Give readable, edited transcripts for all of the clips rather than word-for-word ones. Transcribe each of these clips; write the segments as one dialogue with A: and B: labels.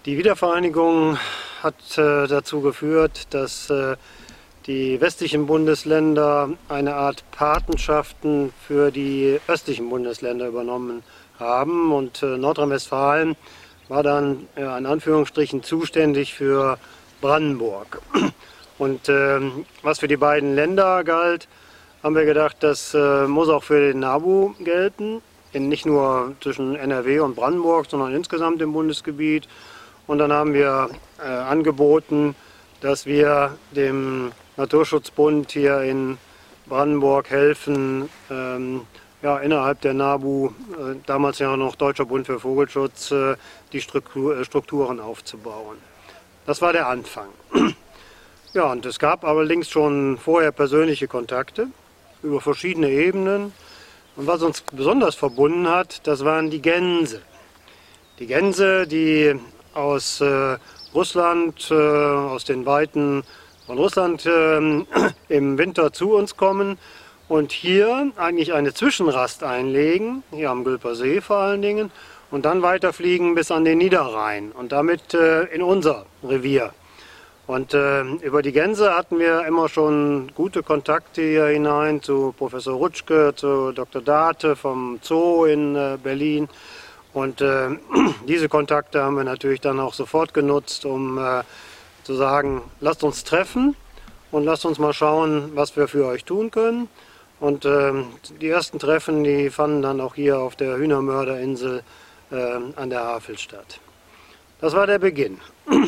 A: Die Wiedervereinigung hat dazu geführt, dass die westlichen Bundesländer eine Art Patenschaften für die östlichen Bundesländer übernommen haben und Nordrhein-Westfalen war dann in Anführungsstrichen zuständig für Brandenburg. Und was für die beiden Länder galt, haben wir gedacht, das muss auch für den NABU gelten, nicht nur zwischen NRW und Brandenburg, sondern insgesamt im Bundesgebiet. Und dann haben wir angeboten, dass wir dem Naturschutzbund hier in Brandenburg helfen, innerhalb der NABU, damals ja noch Deutscher Bund für Vogelschutz, die Strukturen aufzubauen. Das war der Anfang. Ja, und es gab allerdings schon vorher persönliche Kontakte über verschiedene Ebenen. Und was uns besonders verbunden hat, das waren die Gänse. Die Gänse, die aus Russland, aus den Weiten von Russland im Winter zu uns kommen und hier eigentlich eine Zwischenrast einlegen, hier am Gülper See vor allen Dingen, und dann weiterfliegen bis an den Niederrhein und damit in unser Revier. Und über die Gänse hatten wir immer schon gute Kontakte hier hinein zu Professor Rutschke, zu Dr. Date vom Zoo in Berlin. Und diese Kontakte haben wir natürlich dann auch sofort genutzt, um zu sagen, lasst uns treffen und lasst uns mal schauen, was wir für euch tun können. Und die ersten Treffen, die fanden dann auch hier auf der Hühnermörderinsel an der Havel statt. Das war der Beginn.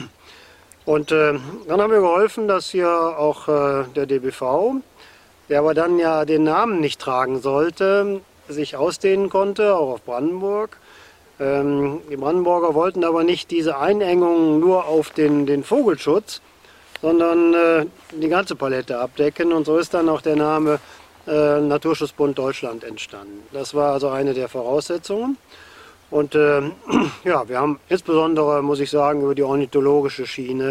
A: Und dann haben wir geholfen, dass hier auch der DBV, der aber dann ja den Namen nicht tragen sollte, sich ausdehnen konnte, auch auf Brandenburg. Die Brandenburger wollten aber nicht diese Einengung nur auf den Vogelschutz, sondern die ganze Palette abdecken. Und so ist dann auch der Name Naturschutzbund Deutschland entstanden. Das war also eine der Voraussetzungen. Und ja, wir haben insbesondere, muss ich sagen, über die ornithologische Schiene